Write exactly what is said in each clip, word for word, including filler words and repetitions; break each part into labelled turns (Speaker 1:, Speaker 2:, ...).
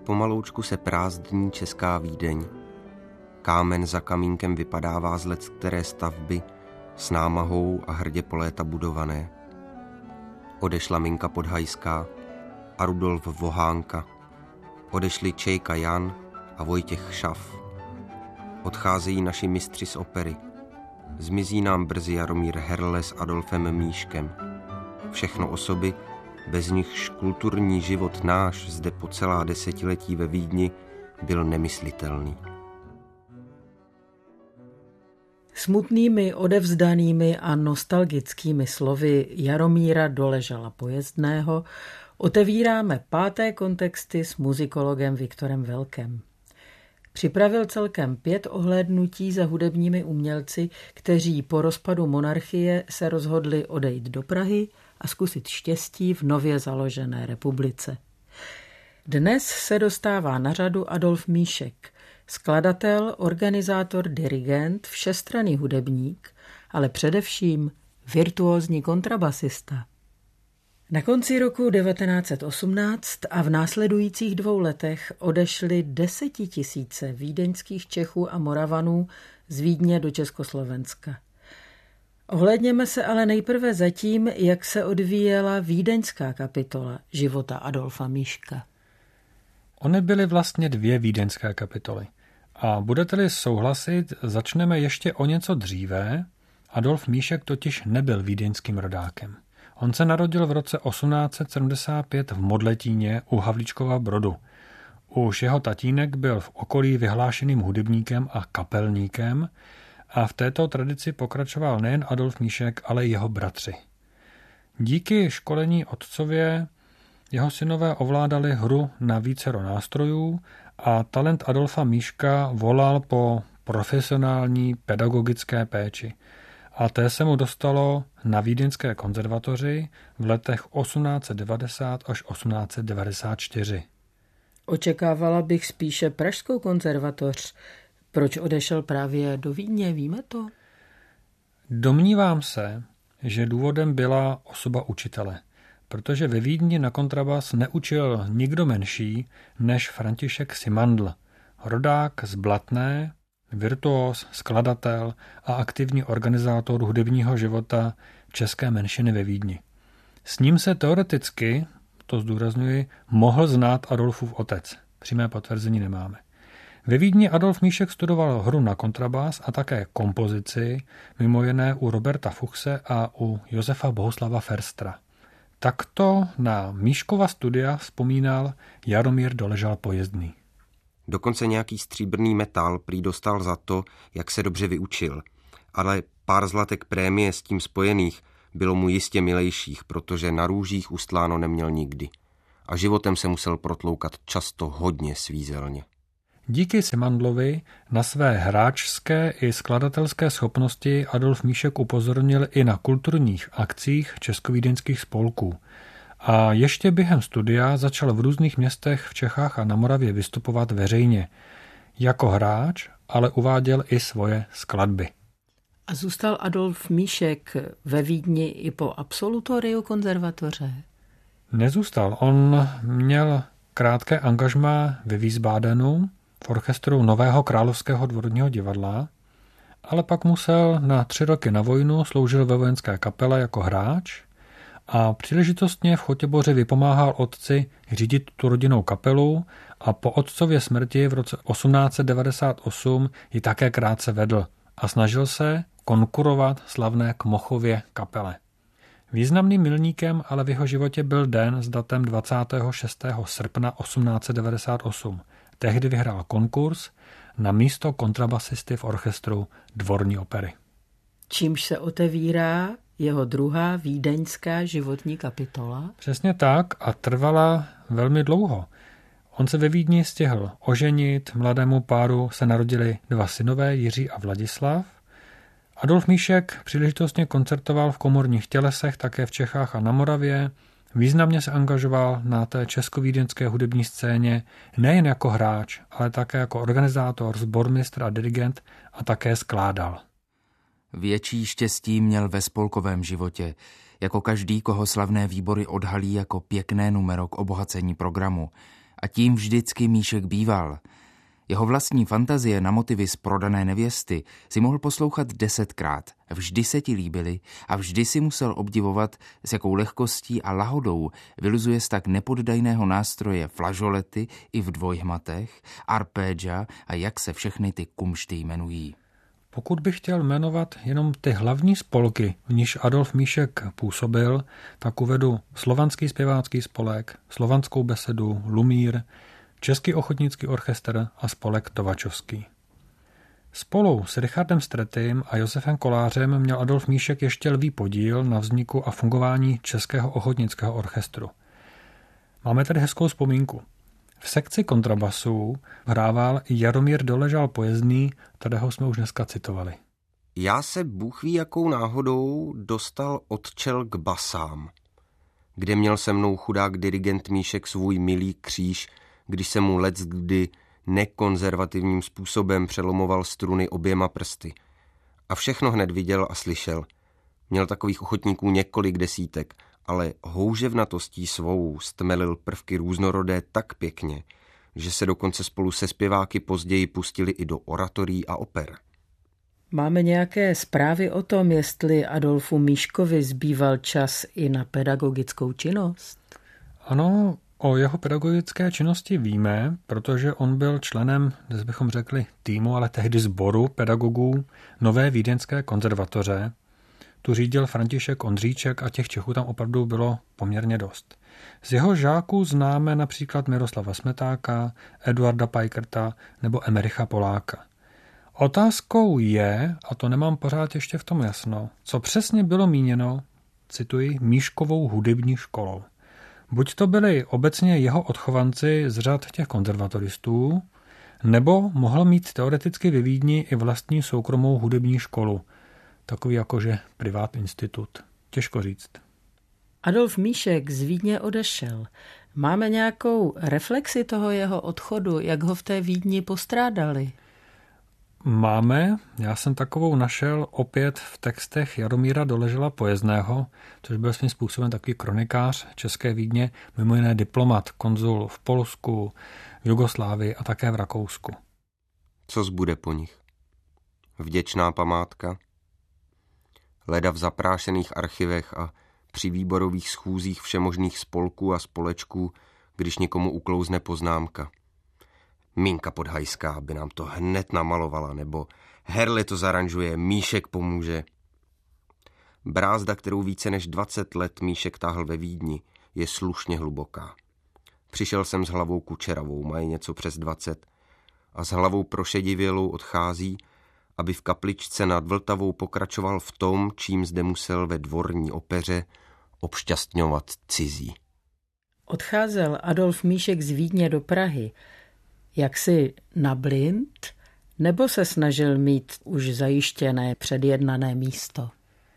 Speaker 1: Pomaloučku se prázdní česká Vídeň. Kámen za kamínkem vypadává z let které stavby, s námahou a hrdě po léta budované. Odešla Minka Podhajská a Rudolf Vohánka. Odešli Čejka Jan a Vojtěch Šaf. Odcházejí naši mistři z opery. Zmizí nám brzy Jaromír Herle s Adolfem Míškem. Všechno osoby, bez nichž kulturní život náš zde po celá desetiletí ve Vídni byl nemyslitelný.
Speaker 2: Smutnými, odevzdanými a nostalgickými slovy Jaromíra Doležala Pojezdného otevíráme páté kontexty s muzikologem Viktorem Velkem. Připravil celkem pět ohlédnutí za hudebními umělci, kteří po rozpadu monarchie se rozhodli odejít do Prahy a zkusit štěstí v nově založené republice. Dnes se dostává na řadu Adolf Míšek, skladatel, organizátor, dirigent, všestranný hudebník, ale především virtuózní kontrabasista. Na konci roku devatenáct set osmnáct a v následujících dvou letech odešly desetitisíce vídeňských Čechů a Moravanů z Vídně do Československa. Ohlédněme se ale nejprve za tím, jak se odvíjela vídeňská kapitola života Adolfa Míška.
Speaker 3: Ony byly vlastně dvě vídeňské kapitoly. A budete-li souhlasit, začneme ještě o něco dříve. Adolf Míšek totiž nebyl vídeňským rodákem. On se narodil v roce osmnáct set sedmdesát pět v Modletíně u Havlíčkova Brodu. Už jeho tatínek byl v okolí vyhlášeným hudebníkem a kapelníkem a v této tradici pokračoval nejen Adolf Míšek, ale i jeho bratři. Díky školení otcově jeho synové ovládali hru na vícero nástrojů a talent Adolfa Míška volal po profesionální pedagogické péči. A té se mu dostalo na Vídeňské konzervatoři v letech osmnáct set devadesát až osmnáct set devadesát čtyři.
Speaker 2: Očekávala bych spíše Pražskou konzervatoř. Proč odešel právě do Vídně, víme to?
Speaker 3: Domnívám se, že důvodem byla osoba učitele, protože ve Vídni na kontrabas neučil nikdo menší než František Simandl, rodák z Blatné, virtuóz, skladatel a aktivní organizátor hudebního života české menšiny ve Vídni. S ním se teoreticky, to zdůrazňuji, mohl znát Adolfův otec. Přímé potvrzení nemáme. Ve Vídni Adolf Míšek studoval hru na kontrabas a také kompozici, mimo jiné u Roberta Fuchse a u Josefa Bohuslava Ferstra. Takto na Míškova studia vzpomínal Jaromír Doležal Pojezdný.
Speaker 1: Dokonce nějaký stříbrný metal prý dostal za to, jak se dobře vyučil. Ale pár zlatek prémie s tím spojených bylo mu jistě milejších, protože na růžích ustláno neměl nikdy. A životem se musel protloukat často hodně svízelně.
Speaker 3: Díky Simandlovi na své hráčské i skladatelské schopnosti Adolf Míšek upozornil i na kulturních akcích českovídeňských spolků. A ještě během studia začal v různých městech v Čechách a na Moravě vystupovat veřejně. Jako hráč, ale uváděl i svoje skladby.
Speaker 2: A zůstal Adolf Míšek ve Vídni i po absolutoriu konzervatoře?
Speaker 3: Nezůstal. On měl krátké angažmá ve Wiesbadenu v orchestru Nového královského dvorního divadla, ale pak musel na tři roky na vojnu, sloužil ve vojenské kapele jako hráč a příležitostně v Chotěboře vypomáhal otci řídit tu rodinnou kapelu a po otcově smrti v roce osmnáct set devadesát osm ji také krátce vedl a snažil se konkurovat slavné Kmochově kapele. Významným milníkem ale v jeho životě byl den s datem dvacátého šestého srpna osmnáct set devadesát osm. Tehdy vyhrál konkurs na místo kontrabasisty v orchestru Dvorní opery.
Speaker 2: Čímž se otevírá jeho druhá vídeňská životní kapitola?
Speaker 3: Přesně tak a trvala velmi dlouho. On se ve Vídni stihl oženit, mladému páru se narodili dva synové, Jiří a Vladislav. Adolf Míšek příležitostně koncertoval v komorních tělesech také v Čechách a na Moravě. Významně se angažoval na té českovídeňské hudební scéně nejen jako hráč, ale také jako organizátor, sbormistr a dirigent a také skládal.
Speaker 4: Větší štěstí měl ve spolkovém životě, jako každý, koho slavné výbory odhalí jako pěkné numero k obohacení programu. A tím vždycky Míšek býval. Jeho vlastní fantazie na motivy z Prodané nevěsty si mohl poslouchat desetkrát. Vždy se ti líbily a vždy si musel obdivovat, s jakou lehkostí a lahodou vyluzuje z tak nepoddajného nástroje flažolety i v dvojhmatech, arpégia a jak se všechny ty kumšty jmenují.
Speaker 3: Pokud bych chtěl jmenovat jenom ty hlavní spolky, v níž Adolf Míšek působil, tak uvedu Slovanský zpěvácký spolek, Slovanskou besedu, Lumír, Český ochotnický orchestr a spolek Tovačovský. Spolu s Richardem Stretym a Josefem Kolářem měl Adolf Míšek ještě lví podíl na vzniku a fungování Českého ochotnického orchestru. Máme tady hezkou vzpomínku. V sekci kontrabasů hrával i Jaromír Doležal Pojezdný, kterého jsme už dneska citovali.
Speaker 1: Já se bůh ví jakou náhodou dostal od čel k basám, kde měl se mnou chudák dirigent Míšek svůj milý kříž, když se mu leckdy nekonzervativním způsobem přelomoval struny oběma prsty. A všechno hned viděl a slyšel. Měl takových ochotníků několik desítek, ale houževnatostí svou stmelil prvky různorodé tak pěkně, že se dokonce spolu se zpěváky později pustili i do oratorií a oper.
Speaker 2: Máme nějaké zprávy o tom, jestli Adolfu Míškovi zbýval čas i na pedagogickou činnost?
Speaker 3: Ano, o jeho pedagogické činnosti víme, protože on byl členem, dnes bychom řekli týmu, ale tehdy sboru pedagogů Nové vídeňské konzervatoře. Tu řídil František Ondříček a těch Čechů tam opravdu bylo poměrně dost. Z jeho žáků známe například Miroslava Smetáka, Eduarda Pajkerta nebo Emericha Poláka. Otázkou je, a to nemám pořád ještě v tom jasno, co přesně bylo míněno, cituji, Míškovou hudební školou. Buď to byli obecně jeho odchovanci z řad těch konzervatoristů, nebo mohl mít teoreticky ve Vídni i vlastní soukromou hudební školu, takový jakože privát institut. Těžko říct.
Speaker 2: Adolf Míšek z Vídně odešel. Máme nějakou reflexi toho jeho odchodu, jak ho v té Vídni postrádali?
Speaker 3: Máme, já jsem takovou našel opět v textech Jaromíra Doležala Pojezdného, což byl svým způsobem takový kronikář České Vídně, mimo jiné diplomat, konzul v Polsku, v Jugoslávii a také v Rakousku.
Speaker 1: Co zbude po nich? Vděčná památka? Leda v zaprášených archivech a při výborových schůzích všemožných spolků a společků, když někomu uklouzne poznámka. Minka Podhajská by nám to hned namalovala, nebo Herle to zaranžuje, Míšek pomůže. Brázda, kterou více než dvacet let Míšek táhl ve Vídni, je slušně hluboká. Přišel jsem s hlavou kučeravou, mají něco přes dvacet, a s hlavou prošedivělou odchází, aby v kapličce nad Vltavou pokračoval v tom, čím zde musel ve dvorní opeře obšťastňovat cizí.
Speaker 2: Odcházel Adolf Míšek z Vídně do Prahy jaksi na blind, nebo se snažil mít už zajištěné předjednané místo?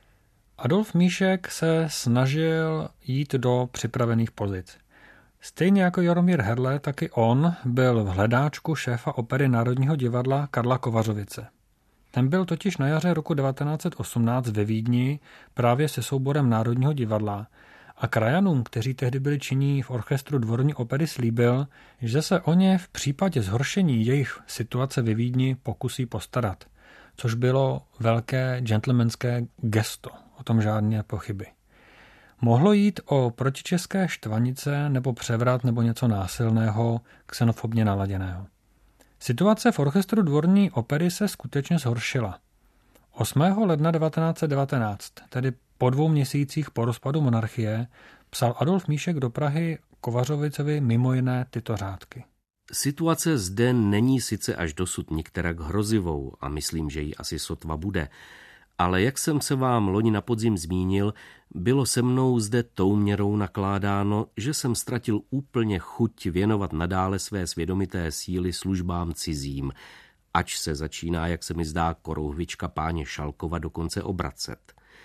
Speaker 3: Adolf Míšek se snažil jít do připravených pozic. Stejně jako Jaromír Herle, taky on byl v hledáčku šéfa opery Národního divadla Karla Kovařovice. Ten byl totiž na jaře roku devatenáct set osmnáct ve Vídni právě se souborem Národního divadla a krajanům, kteří tehdy byli činní v orchestru Dvorní opery, slíbil, že se o ně v případě zhoršení jejich situace ve Vídni pokusí postarat, což bylo velké gentlemanské gesto, o tom žádné pochyby. Mohlo jít o protičeské štvanice nebo převrat nebo něco násilného, xenofobně naladěného. Situace v orchestru Dvorní opery se skutečně zhoršila. osmého ledna devatenáct set devatenáct, tedy po dvou měsících po rozpadu monarchie, psal Adolf Míšek do Prahy Kovařovicovi mimo jiné tyto řádky.
Speaker 5: Situace zde není sice až dosud nikterak hrozivou a myslím, že ji asi sotva bude, ale jak jsem se vám loni na podzim zmínil, bylo se mnou zde tou měrou nakládáno, že jsem ztratil úplně chuť věnovat nadále své svědomité síly službám cizím, ač se začíná, jak se mi zdá, korouhvička páně Šalkova dokonce obracet.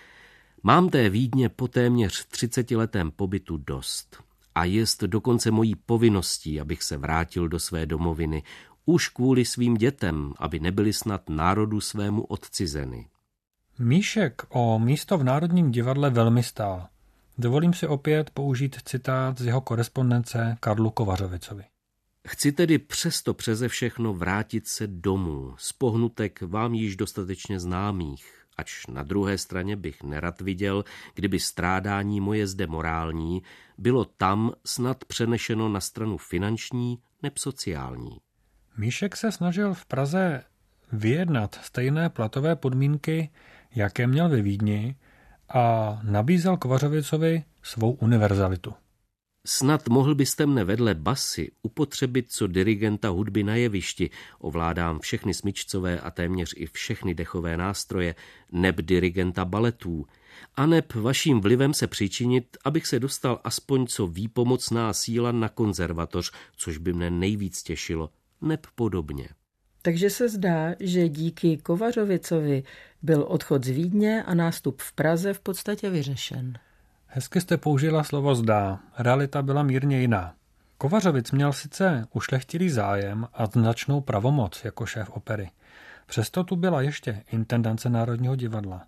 Speaker 5: Mám té Vídně po téměř třicetiletém pobytu dost a jest dokonce mojí povinností, abych se vrátil do své domoviny, už kvůli svým dětem, aby nebyly snad národu svému odcizeny.
Speaker 3: Míšek o místo v Národním divadle velmi stál. Dovolím si opět použít citát z jeho korespondence Karlu Kovařovicovi.
Speaker 5: Chci tedy přesto přeze všechno vrátit se domů, z pohnutek vám již dostatečně známých, ač na druhé straně bych nerad viděl, kdyby strádání moje zde morální bylo tam snad přenešeno na stranu finanční neb sociální.
Speaker 3: Míšek se snažil v Praze vyjednat stejné platové podmínky, jaké měl ve Vídni, a nabízel Kovařovicovi svou univerzalitu.
Speaker 5: Snad mohl byste mne vedle basy upotřebit co dirigenta hudby na jevišti, ovládám všechny smyčcové a téměř i všechny dechové nástroje, neb dirigenta baletů, a neb vaším vlivem se přičinit, abych se dostal aspoň co výpomocná síla na konzervatoř, což by mne nejvíc těšilo, neb podobně.
Speaker 2: Takže se zdá, že díky Kovařovicovi byl odchod z Vídně a nástup v Praze v podstatě vyřešen.
Speaker 3: Hezky jste použila slovo zdá. Realita byla mírně jiná. Kovařovic měl sice ušlechtilý zájem a značnou pravomoc jako šéf opery. Přesto tu byla ještě intendance Národního divadla.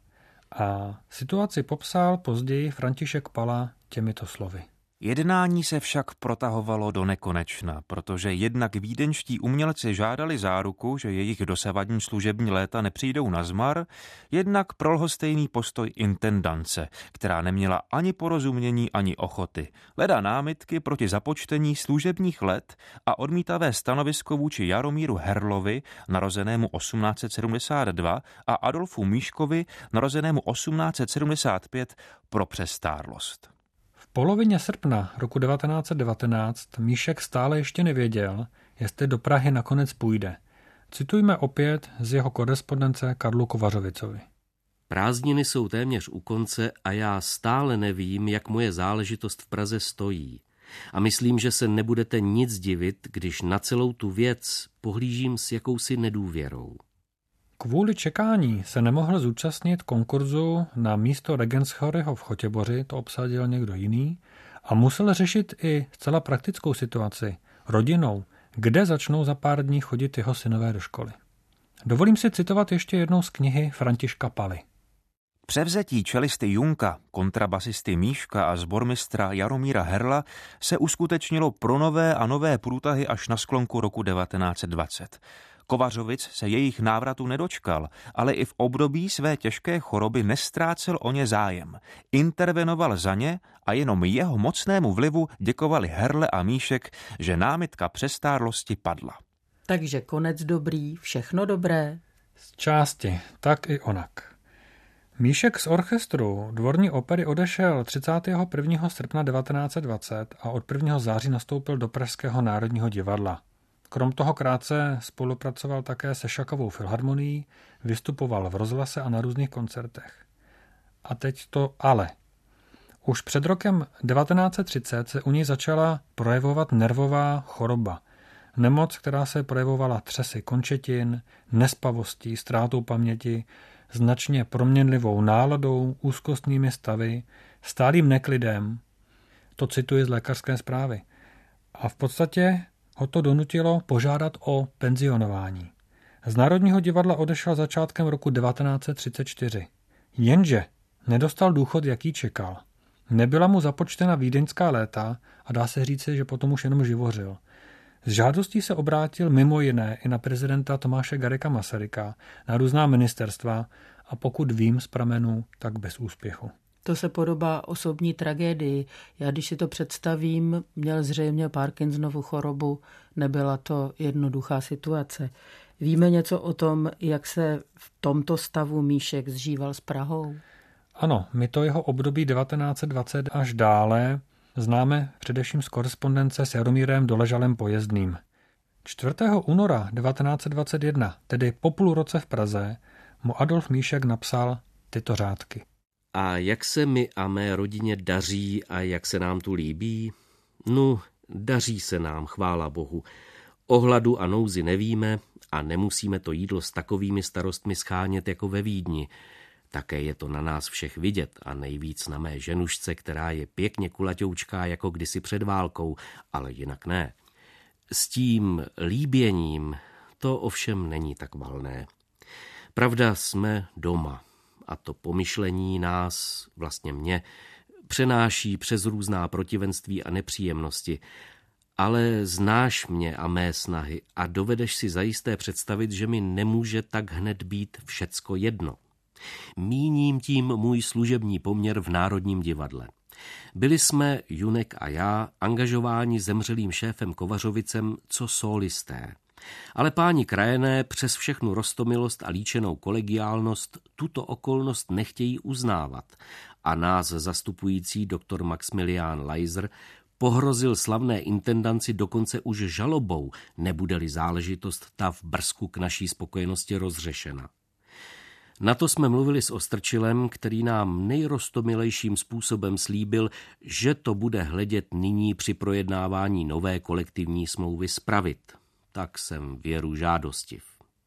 Speaker 3: A situaci popsal později František Pala těmito slovy.
Speaker 6: Jednání se však protahovalo do nekonečna, protože jednak vídeňští umělci žádali záruku, že jejich dosavadní služební léta nepřijdou na zmar, jednak prolhostejný postoj intendance, která neměla ani porozumění, ani ochoty, leda námitky proti započtení služebních let a odmítavé stanovisko vůči Jaromíru Herlovi, narozenému osmnáct set sedmdesát dva, a Adolfu Míškovi, narozenému osmnáct set sedmdesát pět, pro přestárlost.
Speaker 3: V polovině srpna roku devatenáct set devatenáct Míšek stále ještě nevěděl, jestli do Prahy nakonec půjde. Citujme opět z jeho korespondence Karlu Kovařovicovi.
Speaker 5: Prázdniny jsou téměř u konce a já stále nevím, jak moje záležitost v Praze stojí. A myslím, že se nebudete nic divit, když na celou tu věc pohlížím s jakousi nedůvěrou.
Speaker 3: Kvůli čekání se nemohl zúčastnit konkurzu na místo Regenschoryho v Chotěboři, to obsadil někdo jiný, a musel řešit i zcela praktickou situaci, rodinou, kde začnou za pár dní chodit jeho synové do školy. Dovolím si citovat ještě jednou z knihy Františka Paly.
Speaker 6: Převzetí čelisty Junka, kontrabasisty Míška a sbormistra Jaromíra Herla se uskutečnilo pro nové a nové průtahy až na sklonku roku devatenáct set dvacet. Kovařovic se jejich návratu nedočkal, ale i v období své těžké choroby nestrácel o ně zájem. Intervenoval za ně a jenom jeho mocnému vlivu děkovali Herle a Míšek, že námitka přestárlosti padla.
Speaker 2: Takže konec dobrý, všechno dobré.
Speaker 3: Z části, tak i onak. Míšek z orchestru Dvorní opery odešel třicátého prvního srpna devatenáct set dvacet a od prvního září nastoupil do Pražského národního divadla. Krom toho krátce spolupracoval také se Šakovou filharmonií, vystupoval v rozhlase a na různých koncertech. A teď to ale. Už před rokem devatenáct set třicet se u něj začala projevovat nervová choroba. Nemoc, která se projevovala třesy končetin, nespavostí, ztrátou paměti, značně proměnlivou náladou, úzkostnými stavy, stálým neklidem. To cituji z lékařské zprávy. A v podstatě ho to donutilo požádat o penzionování. Z Národního divadla odešel začátkem roku devatenáct set třicet čtyři. Jenže nedostal důchod, jaký čekal. Nebyla mu započtena vídeňská léta a dá se říci, že potom už jenom živořil. S žádostí se obrátil mimo jiné i na prezidenta Tomáše Garrigua Masaryka, na různá ministerstva a pokud vím z pramenů, tak bez úspěchu.
Speaker 2: To se podobá osobní tragédii. Já když si to představím, měl zřejmě Parkinsonovu chorobu, nebyla to jednoduchá situace. Víme něco o tom, jak se v tomto stavu Míšek zžíval s Prahou?
Speaker 3: Ano, my to jeho období devatenáct set dvacet až dále známe především z korespondence s Jaromírem Doležalem Pojezdným. čtvrtého února devatenáct set dvacet jedna, tedy po půl roce v Praze, mu Adolf Míšek napsal tyto řádky.
Speaker 5: A jak se mi a mé rodině daří a jak se nám tu líbí? No, daří se nám, chvála Bohu. O hladu a nouzi nevíme a nemusíme to jídlo s takovými starostmi schánět jako ve Vídni. Také je to na nás všech vidět a nejvíc na mé ženušce, která je pěkně kulaťoučká jako kdysi před válkou, ale jinak ne. S tím líběním to ovšem není tak valné. Pravda, jsme doma. A to pomyšlení nás, vlastně mě, přenáší přes různá protivenství a nepříjemnosti. Ale znáš mě a mé snahy a dovedeš si zajisté představit, že mi nemůže tak hned být všecko jedno. Míním tím můj služební poměr v Národním divadle. Byli jsme, Junek a já, angažováni zemřelým šéfem Kovařovicem co sólisté. Ale páni krajané přes všechnu roztomilost a líčenou kolegiálnost tuto okolnost nechtějí uznávat a nás zastupující doktor Maximilián Leiser pohrozil slavné intendanci dokonce už žalobou, nebude-li záležitost ta v Brzku k naší spokojenosti rozřešena. Na to jsme mluvili s Ostrčilem, který nám nejroztomilejším způsobem slíbil, že to bude hledět nyní při projednávání nové kolektivní smlouvy spravit. Tak jsem věru žádostiv.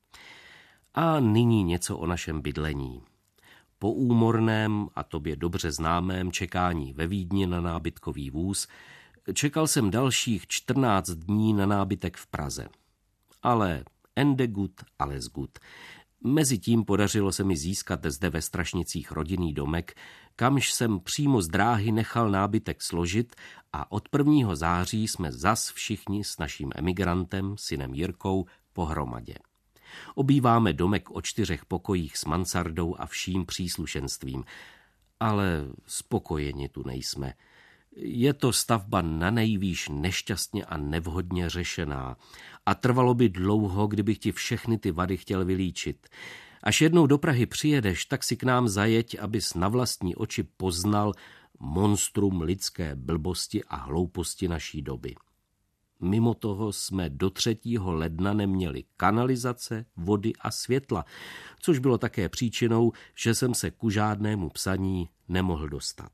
Speaker 5: A nyní něco o našem bydlení. Po úmorném a tobě dobře známém čekání ve Vídni na nábytkový vůz čekal jsem dalších čtrnáct dní na nábytek v Praze. Ale ende gut, alles gut. Mezitím podařilo se mi získat zde ve Strašnicích rodinný domek, kamž jsem přímo z dráhy nechal nábytek složit a od prvního září jsme zas všichni s naším emigrantem, synem Jirkou, pohromadě. Obýváme domek o čtyřech pokojích s mansardou a vším příslušenstvím, ale spokojeni tu nejsme. Je to stavba nanejvýš nešťastně a nevhodně řešená a trvalo by dlouho, kdybych ti všechny ty vady chtěl vylíčit. Až jednou do Prahy přijedeš, tak si k nám zajeď, abys na vlastní oči poznal monstrum lidské blbosti a hlouposti naší doby. Mimo toho jsme do třetího ledna neměli kanalizace, vody a světla, což bylo také příčinou, že jsem se ku žádnému psaní nemohl dostat.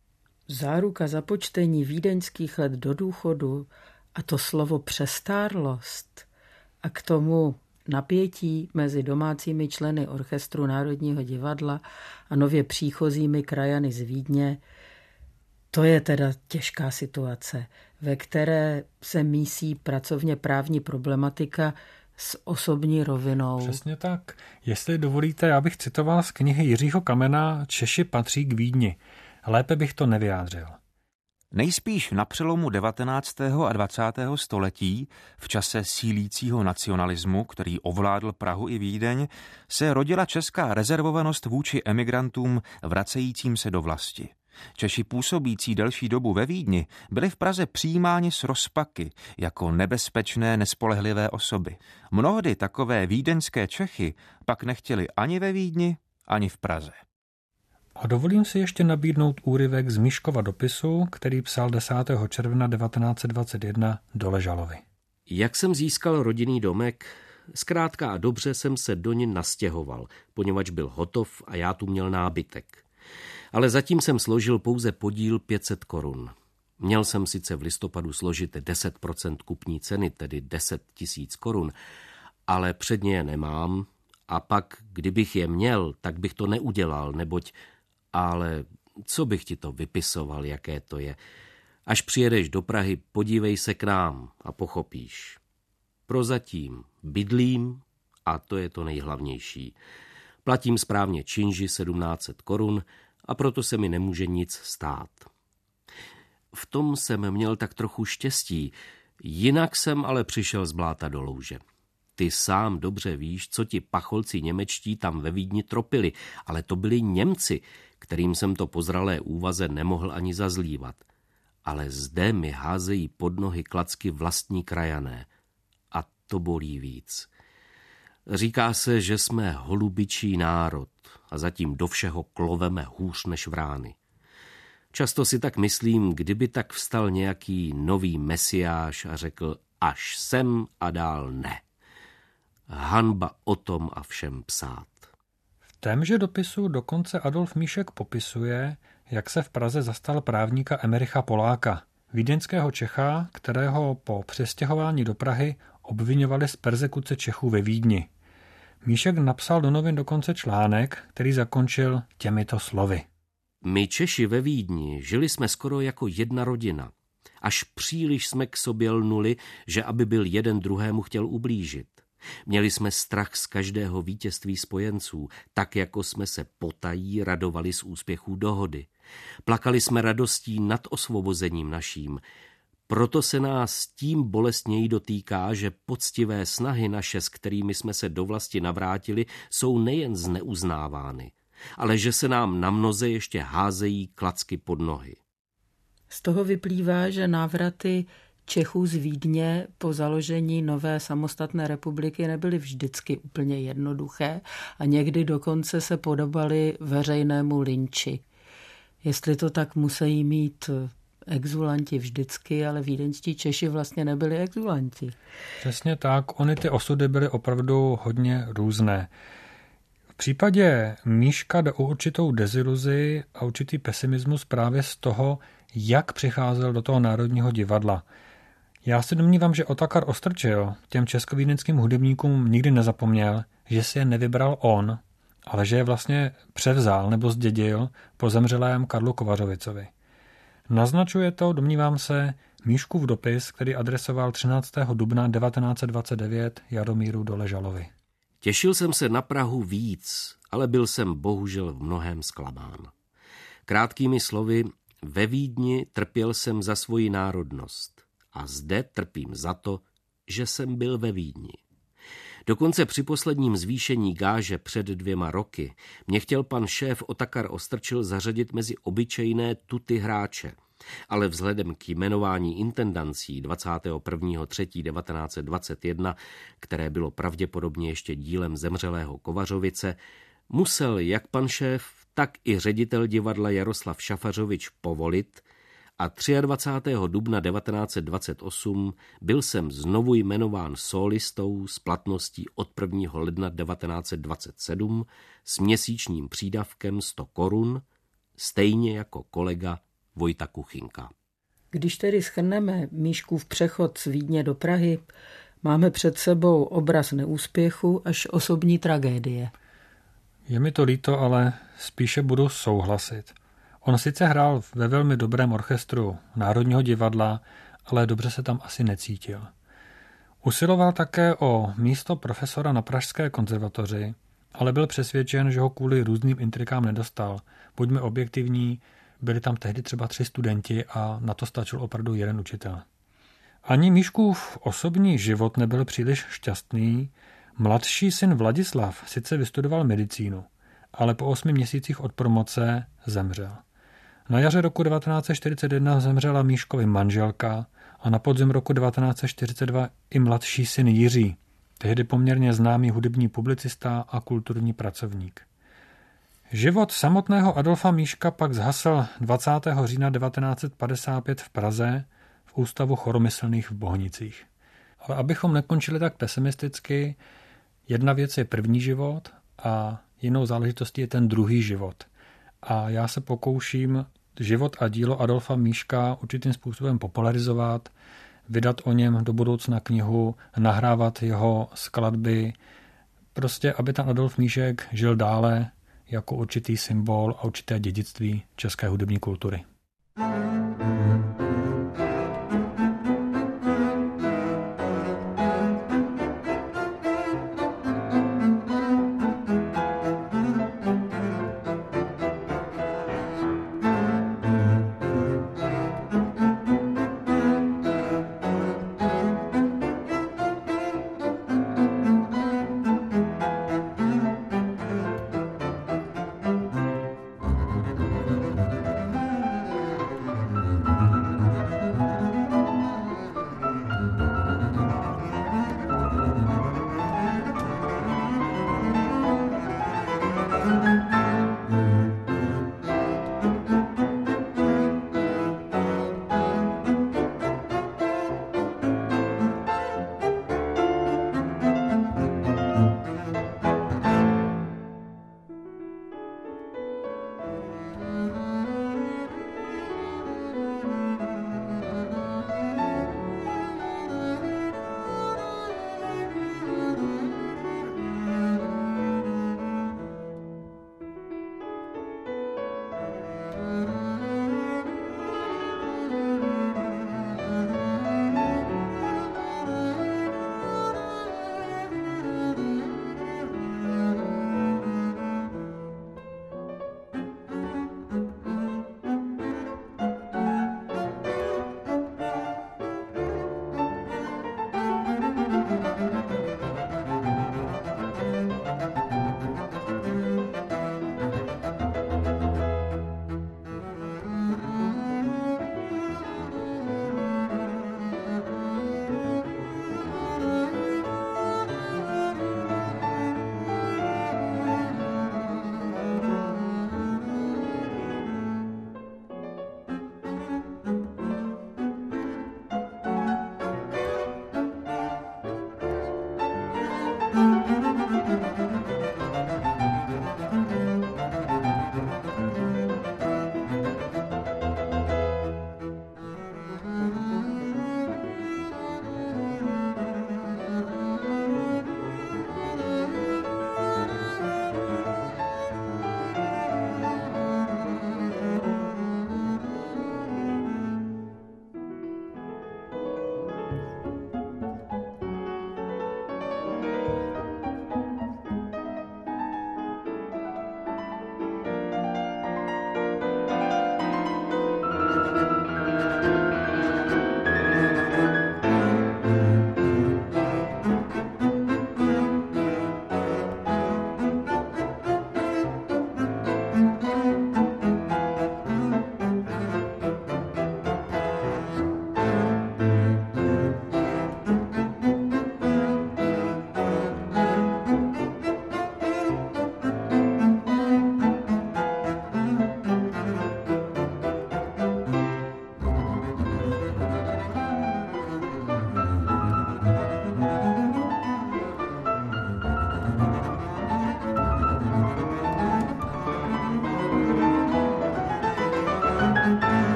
Speaker 2: Záruka započtení vídeňských let do důchodu a to slovo přestárlost a k tomu napětí mezi domácími členy orchestru Národního divadla a nově příchozími krajany z Vídně, to je teda těžká situace, ve které se mísí pracovně právní problematika s osobní rovinou.
Speaker 3: Přesně tak. Jestli dovolíte, já bych citoval z knihy Jiřího Kamena Češi patří k Vídni. Lépe bych to nevyjádřil.
Speaker 6: Nejspíš na přelomu devatenáctého a dvacátého století, v čase sílícího nacionalismu, který ovládl Prahu i Vídeň, se rodila česká rezervovanost vůči emigrantům vracejícím se do vlasti. Češi působící delší dobu ve Vídni byli v Praze přijímáni s rozpaky jako nebezpečné, nespolehlivé osoby. Mnohdy takové vídeňské Čechy pak nechtěli ani ve Vídni, ani v Praze.
Speaker 3: A dovolím si ještě nabídnout úryvek z Míškova dopisu, který psal desátého června devatenáct set dvacet jedna Doležalovi.
Speaker 5: Jak jsem získal rodinný domek, zkrátka a dobře jsem se do něj nastěhoval, poněvadž byl hotov a já tu měl nábytek. Ale zatím jsem složil pouze podíl pět set korun. Měl jsem sice v listopadu složit deset procent kupní ceny, tedy deset tisíc korun, ale předně je nemám a pak, kdybych je měl, tak bych to neudělal, neboť ale co bych ti to vypisoval, jaké to je. Až přijedeš do Prahy, podívej se k nám a pochopíš. Prozatím bydlím a to je to nejhlavnější. Platím správně činži sedmnáct set korun a proto se mi nemůže nic stát. V tom jsem měl tak trochu štěstí, jinak jsem ale přišel z bláta do louže. Ty sám dobře víš, co ti pacholci němečtí tam ve Vídni tropili, ale to byli Němci, kterým jsem to po zralé úvaze nemohl ani zazlívat. Ale zde mi házejí pod nohy klacky vlastní krajané. A to bolí víc. Říká se, že jsme holubičí národ a zatím do všeho kloveme hůř než vrány. Často si tak myslím, kdyby tak vstal nějaký nový mesiáš a řekl až sem a dál ne. Hanba o tom a všem psát.
Speaker 3: V témže dopisu dokonce Adolf Míšek popisuje, jak se v Praze zastal právníka Emericha Poláka, vídeňského Čecha, kterého po přestěhování do Prahy obviňovali z perzekuce Čechů ve Vídni. Míšek napsal do novin dokonce článek, který zakončil těmito slovy.
Speaker 5: My Češi ve Vídni žili jsme skoro jako jedna rodina. Až příliš jsme k sobě lnuli, že aby byl jeden druhému chtěl ublížit. Měli jsme strach z každého vítězství spojenců, tak jako jsme se potají radovali z úspěchů dohody. Plakali jsme radostí nad osvobozením naším. Proto se nás tím bolestněji dotýká, že poctivé snahy naše, s kterými jsme se do vlasti navrátili, jsou nejen zneuznávány, ale že se nám na mnoze ještě házejí klacky pod nohy.
Speaker 2: Z toho vyplývá, že návraty Čechů z Vídně po založení nové samostatné republiky nebyly vždycky úplně jednoduché a někdy dokonce se podobaly veřejnému lynči. Jestli to tak musí mít exulanti vždycky, ale vídeňští Češi vlastně nebyli exulanti.
Speaker 3: Přesně tak, ony ty osudy byly opravdu hodně různé. V případě Míška jde o určitou deziluzi a určitý pesimismus právě z toho, jak přicházel do toho Národního divadla. Já si domnívám, že Otakar Ostrčil těm českovídeňským hudebníkům nikdy nezapomněl, že si je nevybral on, ale že je vlastně převzal nebo zdědil po zemřelém Karlu Kovařovicovi. Naznačuje to, domnívám se, Míškův dopis, který adresoval třináctého dubna devatenáct set dvacet devět Jaromíru Doležalovi.
Speaker 5: Těšil jsem se na Prahu víc, ale byl jsem bohužel v mnohém zklamán. Krátkými slovy, ve Vídni trpěl jsem za svoji národnost a zde trpím za to, že jsem byl ve Vídni. Dokonce při posledním zvýšení gáže před dvěma roky mě chtěl pan šéf Otakar Ostrčil zařadit mezi obyčejné tuty hráče, ale vzhledem k jmenování intendancí dvacátého prvního třetího devatenáct set dvacet jedna, které bylo pravděpodobně ještě dílem zemřelého Kovařovice, musel jak pan šéf, tak i ředitel divadla Jaroslav Šafařovič povolit a dvacátého třetího dubna devatenáct set dvacet osm byl jsem znovu jmenován sólistou s platností od prvního ledna devatenáct set dvacet sedm s měsíčním přídavkem sto korun, stejně jako kolega Vojta Kuchynka.
Speaker 2: Když tedy shrneme Míškův přechod z Vídně do Prahy, máme před sebou obraz neúspěchu až osobní tragédie.
Speaker 3: Je mi to líto, ale spíše budu souhlasit. On sice hrál ve velmi dobrém orchestru Národního divadla, ale dobře se tam asi necítil. Usiloval také o místo profesora na Pražské konzervatoři, ale byl přesvědčen, že ho kvůli různým intrikám nedostal. Buďme objektivní, byli tam tehdy třeba tři studenti a na to stačil opravdu jeden učitel. Ani Míškův osobní život nebyl příliš šťastný. Mladší syn Vladislav sice vystudoval medicínu, ale po osmi měsících od promoce zemřel. Na jaře roku devatenáct set čtyřicet jedna zemřela Míškovi manželka a na podzim roku devatenáct set čtyřicet dva i mladší syn Jiří, tehdy poměrně známý hudební publicista a kulturní pracovník. Život samotného Adolfa Míška pak zhasl dvacátého října devatenáct set padesát pět v Praze v Ústavu choromyslných v Bohnicích. Ale abychom nekončili tak pesimisticky, jedna věc je první život a jinou záležitostí je ten druhý život. A já se pokouším život a dílo Adolfa Míška určitým způsobem popularizovat, vydat o něm do budoucna knihu, nahrávat jeho skladby, prostě aby ten Adolf Míšek žil dále jako určitý symbol a určité dědictví české hudební kultury.